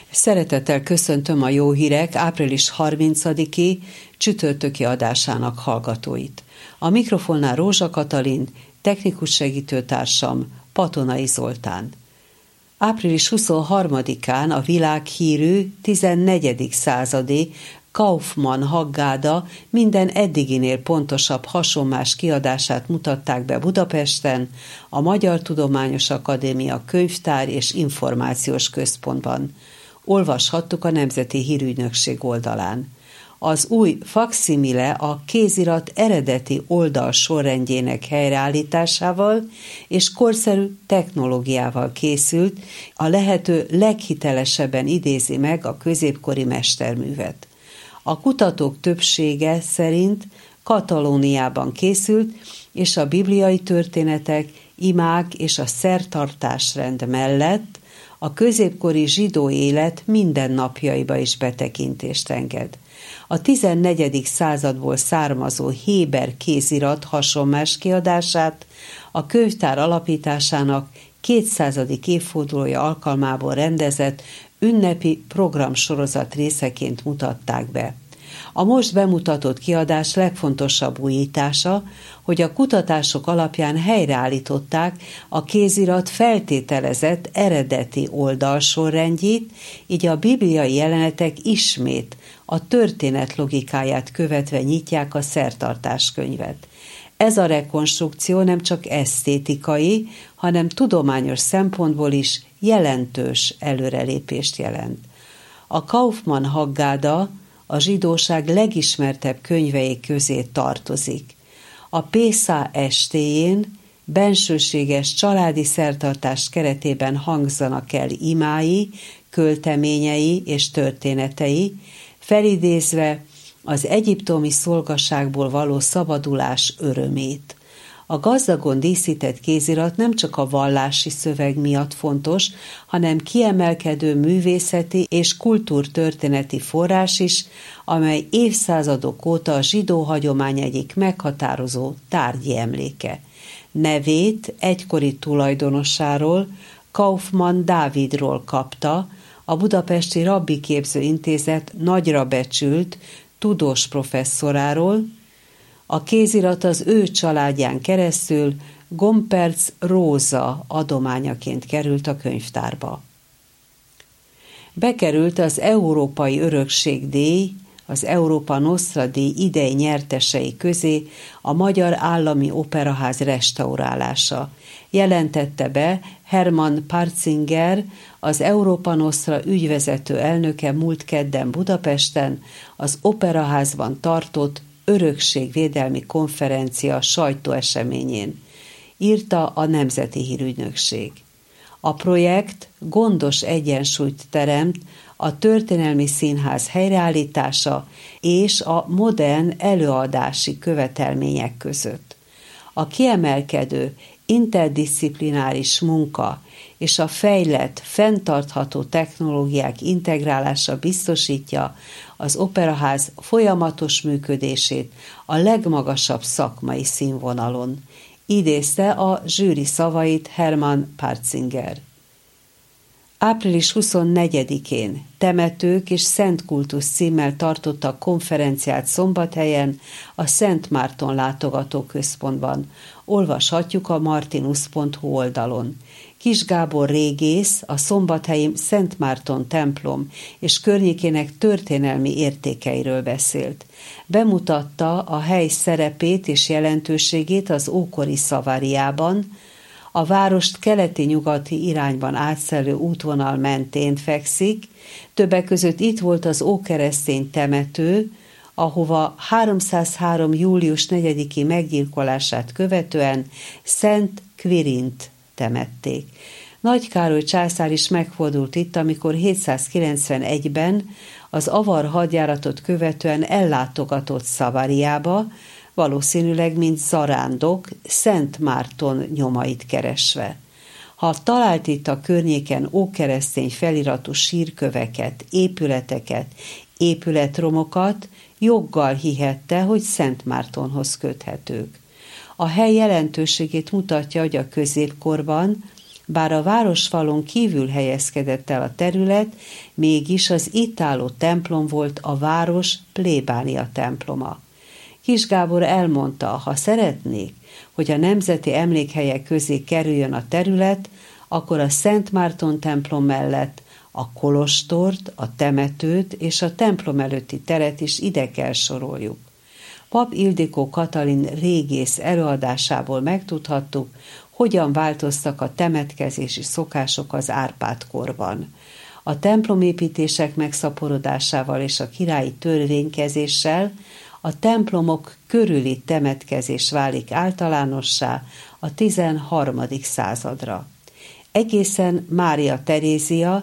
Szeretettel köszöntöm a Jó Hírek április 30-i csütörtöki adásának hallgatóit. A mikrofonnál Rózsa Katalin, technikus segítőtársam Patonai Zoltán. Április 23-án a világhírű 14. századi Kaufmann Haggáda minden eddiginél pontosabb hasonmás kiadását mutatták be Budapesten, a Magyar Tudományos Akadémia Könyvtár és Információs Központban. Olvashattuk a Nemzeti Hírügynökség oldalán. Az új fakszimile a kézirat eredeti oldal sorrendjének helyreállításával és korszerű technológiával készült, a lehető leghitelesebben idézi meg a középkori mesterművet. A kutatók többsége szerint Katalóniában készült, és a bibliai történetek, imák és a szertartásrend mellett a középkori zsidó élet mindennapjaiba is betekintést enged. A 14. századból származó Héber kézirat hasonmás kiadását a könyvtár alapításának 200. évfordulója alkalmából rendezett ünnepi programsorozat részeként mutatták be. A most bemutatott kiadás legfontosabb újítása, hogy a kutatások alapján helyreállították a kézirat feltételezett eredeti oldalsorrendjét, így a bibliai jelenetek ismét a történet logikáját követve nyitják a szertartáskönyvet. Ez a rekonstrukció nem csak esztétikai, hanem tudományos szempontból is jelentős előrelépést jelent. A Kaufmann Haggáda a zsidóság legismertebb könyvei közé tartozik. A Pészá estéjén bensőséges családi szertartás keretében hangzanak el imái, költeményei és történetei, felidézve az egyiptomi szolgaságból való szabadulás örömét. A gazdagon díszített kézirat nem csak a vallási szöveg miatt fontos, hanem kiemelkedő művészeti és kultúrtörténeti forrás is, amely évszázadok óta a zsidó hagyomány egyik meghatározó tárgyi emléke. Nevét egykori tulajdonosáról, Kaufmann Dávidról kapta, a Budapesti Rabbi Képző Intézet nagyra becsült tudós professzoráról. A kézirat az ő családján keresztül Gomperz Róza adományaként került a könyvtárba. Bekerült az Európai Örökségdíj, az Európa Nostra díj idei nyertesei közé a Magyar Állami Operaház restaurálása. Jelentette be Hermann Parzinger, az Európa Nostra ügyvezető elnöke múlt kedden Budapesten az Operaházban tartott örökségvédelmi konferencia sajtóeseményén, írta a Nemzeti Hírügynökség. A projekt gondos egyensúlyt teremt a történelmi színház helyreállítása és a modern előadási követelmények között. A kiemelkedő interdisziplináris munka és a fejlett, fenntartható technológiák integrálása biztosítja az Operaház folyamatos működését a legmagasabb szakmai színvonalon, idézte a zsűri szavait Hermann Parzinger. Április 24-én Temetők és Szent Kultusz címmel tartottak konferenciát Szombathelyen a Szent Márton látogatóközpontban. Olvashatjuk a martinus.hu oldalon. Kis Gábor régész a szombathelyi Szent Márton templom és környékének történelmi értékeiről beszélt. Bemutatta a hely szerepét és jelentőségét az ókori Szaváriában, a várost keleti-nyugati irányban átszelő útvonal mentén fekszik, többek között itt volt az ókeresztény temető, ahova 303. július 4-i meggyilkolását követően Szent Quirint temették. Nagy Károly császár is megfordult itt, amikor 791-ben az avar hadjáratot követően ellátogatott Szaváriába, valószínűleg mint zarándok, Szent Márton nyomait keresve. Ha talált itt a környéken ókeresztény feliratú sírköveket, épületeket, épületromokat, joggal hihette, hogy Szent Mártonhoz köthetők. A hely jelentőségét mutatja, hogy a középkorban Bár a városfalon kívül helyezkedett el a terület, mégis az itt álló templom volt a város plébánia temploma. Kis Gábor elmondta, ha szeretnék, hogy a nemzeti emlékhelyek közé kerüljön a terület, akkor a Szent Márton templom mellett a kolostort, a temetőt és a templom előtti teret is ide kell soroljuk. Pap Ildikó Katalin régész előadásából megtudhattuk, hogyan változtak a temetkezési szokások az Árpád-korban. A templomépítések megszaporodásával és a királyi törvénykezéssel a templomok körüli temetkezés válik általánossá a 13. századra. Egészen Mária Terézia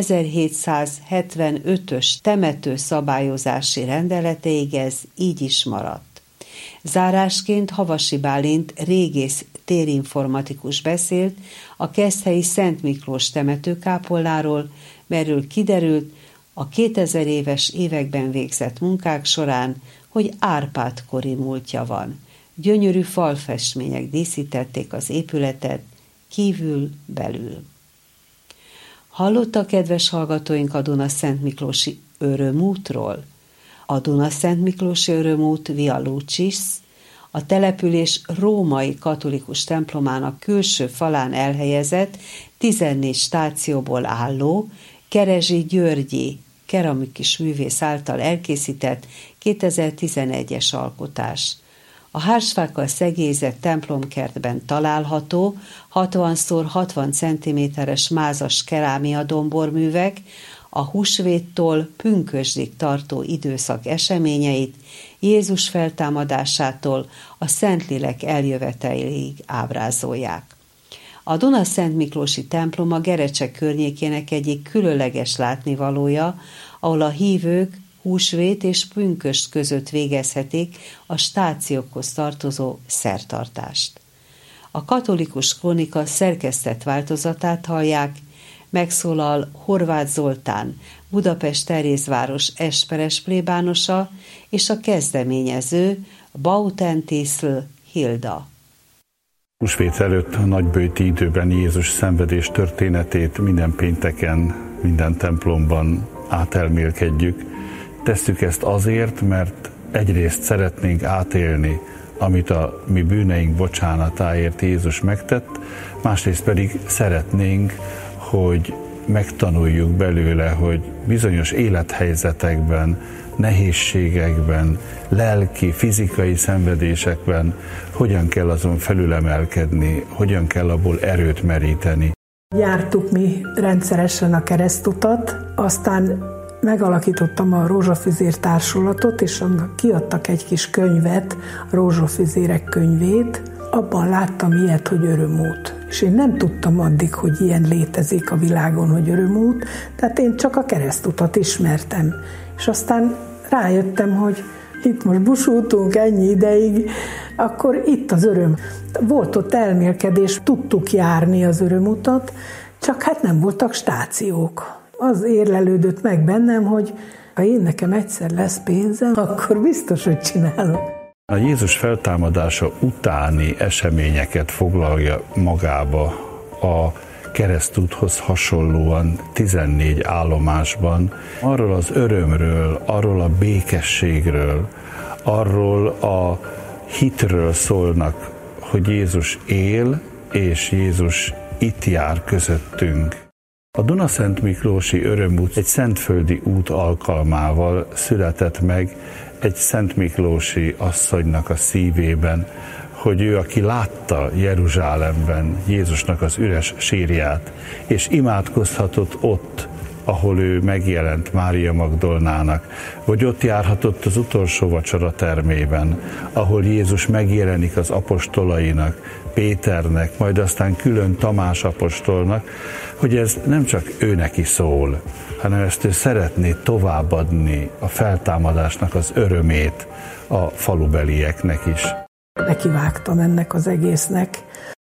1775-ös temetőszabályozási rendeletéig ez így is maradt. Zárásként Havasi Bálint régész térinformatikus beszélt a keszthelyi Szent Miklós temetőkápolnáról, merről kiderült a 2000 éves években végzett munkák során, hogy Árpád-kori múltja van. Gyönyörű falfestmények díszítették az épületet kívül-belül. Hallotta, kedves hallgatóink, a Duna-Szent Miklósi örömútról? A Duna-Szent Miklósi örömút Via Lucis a település római katolikus templomának külső falán elhelyezett 14 stációból álló Kerezsi Györgyi keramikus művész által elkészített 2011-es alkotás. A hársfákkal szegélyezett templomkertben található 60x60 cm-es mázas kerámia domborművek a húsvéttól pünkösdig tartó időszak eseményeit Jézus feltámadásától a Szentlélek eljöveteléig ábrázolják. A Duna-Szent Miklósi templom a Gerecse környékének egyik különleges látnivalója, ahol a hívők húsvét és pünkösd között végezhetik a stációkhoz tartozó szertartást. A katolikus krónika szerkesztett változatát hallják, megszólal Horváth Zoltán, Budapest Terézváros esperes plébánosa és a kezdeményező Bautentisl Hilda. Húsvét előtt a nagyböjti időben Jézus szenvedés történetét minden pénteken, minden templomban átelmélkedjük. Tesszük ezt azért, mert egyrészt szeretnénk átélni, amit a mi bűneink bocsánatáért Jézus megtett, másrészt pedig szeretnénk, hogy megtanuljuk belőle, hogy bizonyos élethelyzetekben, nehézségekben, lelki, fizikai szenvedésekben hogyan kell azon felülemelkedni, hogyan kell abból erőt meríteni. Jártuk mi rendszeresen a keresztutat, aztán megalakítottam a Rózsafüzér társulatot, és annak kiadtak egy kis könyvet, a Rózsafüzérek könyvét. Abban láttam ilyet, hogy örömút. És én nem tudtam addig, hogy ilyen létezik a világon, hogy örömút, tehát én csak a keresztutat ismertem. És aztán rájöttem, hogy itt most busútunk ennyi ideig, akkor itt az öröm. Volt ott elmélkedés, tudtuk járni az örömutat, csak hát nem voltak stációk. Az érlelődött meg bennem, hogy ha én nekem egyszer lesz pénzem, akkor biztos, hogy csinálom. A Jézus feltámadása utáni eseményeket foglalja magába a keresztúthoz hasonlóan 14 állomásban. Arról az örömről, arról a békességről, arról a hitről szólnak, hogy Jézus él, és Jézus itt jár közöttünk. A Duna-Szent Miklósi örömút egy szentföldi út alkalmával született meg egy Szent Miklósi asszonynak a szívében, hogy ő, aki látta Jeruzsálemben Jézusnak az üres sírját, és imádkozhatott ott, ahol ő megjelent Mária Magdolnának, vagy ott járhatott az utolsó vacsora termében, ahol Jézus megjelenik az apostolainak, Péternek, majd aztán külön Tamás apostolnak, hogy ez nem csak ő neki szól, hanem ezt ő szeretné továbbadni a feltámadásnak az örömét a falubelieknek is. Nekivágtam ennek az egésznek,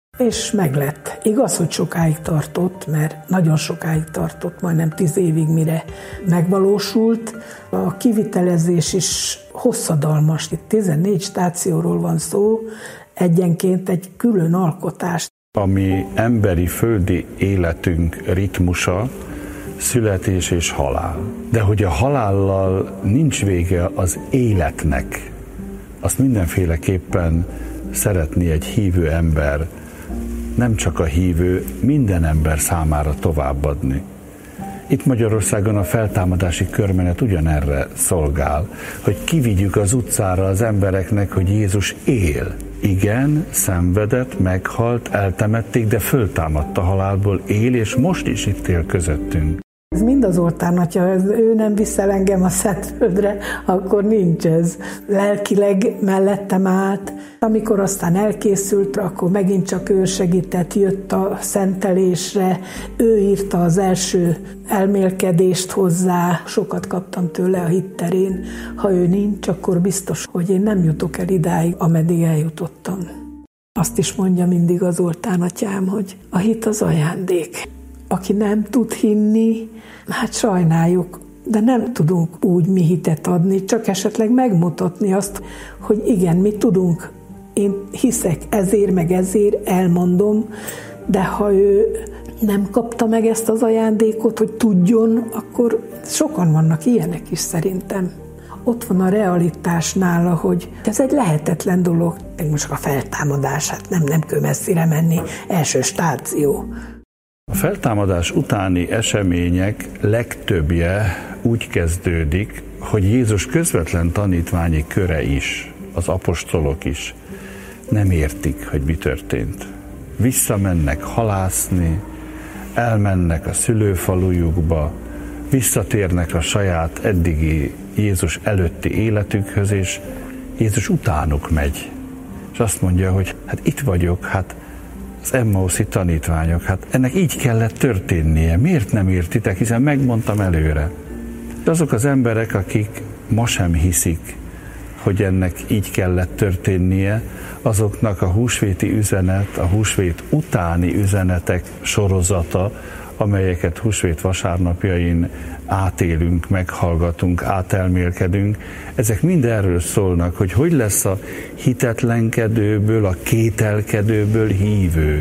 és meglett. Igaz, hogy sokáig tartott, mert nagyon sokáig tartott, majdnem 10 évig, mire megvalósult. A kivitelezés is hosszadalmas. Itt 14 stációról van szó, egyenként egy külön alkotás. ami emberi földi életünk ritmusa, születés és halál. De hogy a halállal nincs vége az életnek, azt mindenféleképpen szeretné egy hívő ember, nem csak a hívő, minden ember számára továbbadni. Itt Magyarországon a feltámadási körmenet ugyanerre szolgál, hogy kivigyük az utcára az embereknek, hogy Jézus él. Igen, szenvedett, meghalt, eltemették, de föltámadt a halálból, él, és most is itt él közöttünk. Ez mind az Zoltán atya, ő nem viszel engem a Szentföldre, akkor nincs ez. Lelkileg mellettem állt. Amikor aztán elkészült, akkor megint csak ő segített, jött a szentelésre, ő írta az első elmélkedést hozzá, sokat kaptam tőle a hit terén. Ha ő nincs, akkor biztos, hogy én nem jutok el idáig, ameddig eljutottam. Azt is mondja mindig az Zoltán atyám, hogy a hit az ajándék. Aki nem tud hinni, hát sajnáljuk, de nem tudunk úgy mi hitet adni, csak esetleg megmutatni azt, hogy igen, mi tudunk. Én hiszek ezért, meg ezért, elmondom, de ha ő nem kapta meg ezt az ajándékot, hogy tudjon, akkor sokan vannak ilyenek is szerintem. Ott van a realitás nála, hogy ez egy lehetetlen dolog. Most a feltámadás, hát nem kell messzire menni, első stáció. A feltámadás utáni események legtöbbje úgy kezdődik, hogy Jézus közvetlen tanítványi köre is, az apostolok is nem értik, hogy mi történt. Visszamennek halászni, elmennek a szülőfalujukba, visszatérnek a saját eddigi Jézus előtti életükhöz, és Jézus utánuk megy. És azt mondja, hogy hát itt vagyok, hát az Emmauszi tanítványok, hát ennek így kellett történnie. Miért nem értitek, hiszen megmondtam előre. De azok az emberek, akik ma sem hiszik, hogy ennek így kellett történnie, azoknak a húsvéti üzenet, a húsvét utáni üzenetek sorozata, amelyeket húsvét vasárnapjain átélünk, meghallgatunk, átelmélkedünk, ezek mind erről szólnak, hogy lesz a hitetlenkedőből, a kételkedőből hívő.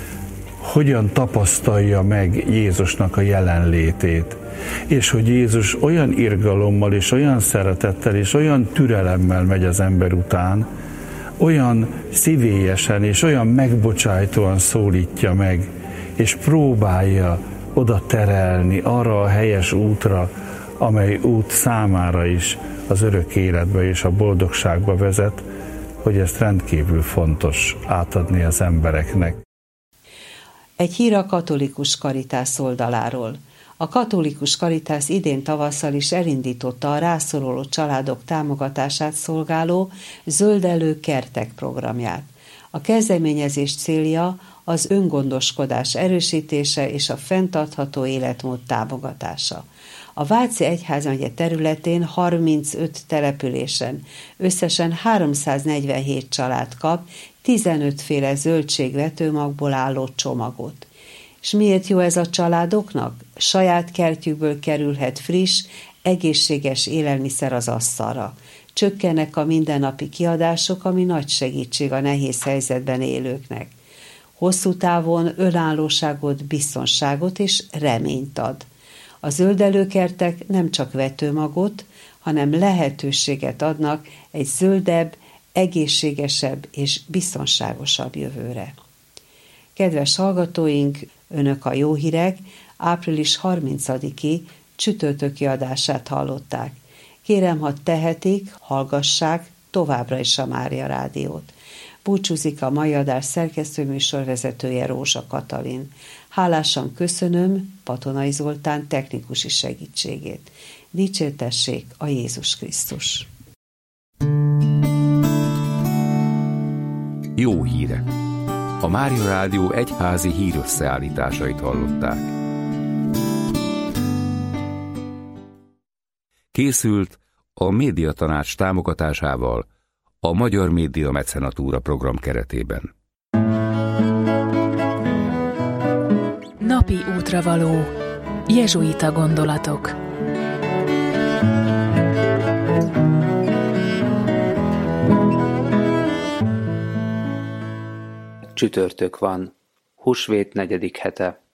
Hogyan tapasztalja meg Jézusnak a jelenlétét, és hogy Jézus olyan irgalommal, és olyan szeretettel, és olyan türelemmel megy az ember után, olyan szívélyesen, és olyan megbocsájtóan szólítja meg, és próbálja oda terelni arra a helyes útra, amely út számára is az örök életbe és a boldogságba vezet, hogy ezt rendkívül fontos átadni az embereknek. Egy hír a Katolikus Caritas oldaláról. A Katolikus Caritas idén tavasszal is elindította a rászoruló családok támogatását szolgáló Zöldelő kertek programját. A kezdeményezés célja az öngondoskodás erősítése és a fenntartható életmód támogatása. A Váci Egyházmegye területén 35 településen összesen 347 család kap 15 féle zöldségvetőmagból álló csomagot. És miért jó ez a családoknak? Saját kertjükből kerülhet friss, egészséges élelmiszer az asztalra. Csökkennek a mindennapi kiadások, ami nagy segítség a nehéz helyzetben élőknek. Hosszú távon önállóságot, biztonságot és reményt ad. A zöldelőkertek nem csak vetőmagot, hanem lehetőséget adnak egy zöldebb, egészségesebb és biztonságosabb jövőre. Kedves hallgatóink, Önök a Jó Hírek április 30-i csütörtöki adását hallották. Kérem, ha tehetik, hallgassák továbbra is a Mária Rádiót. Búcsúzik a mai adás szerkesztőműsorvezetője, Rózsa Katalin. Hálásan köszönöm Patonai Zoltán technikusi segítségét. Dicsértessék a Jézus Krisztus! Jó hírek! A Mária Rádió egyházi hírösszeállításait hallották. Készült a Médiatanács támogatásával a Magyar Média Mecenatúra program keretében. Napi útravaló. Jezsuita gondolatok. Csütörtök van. Húsvét 4. hete.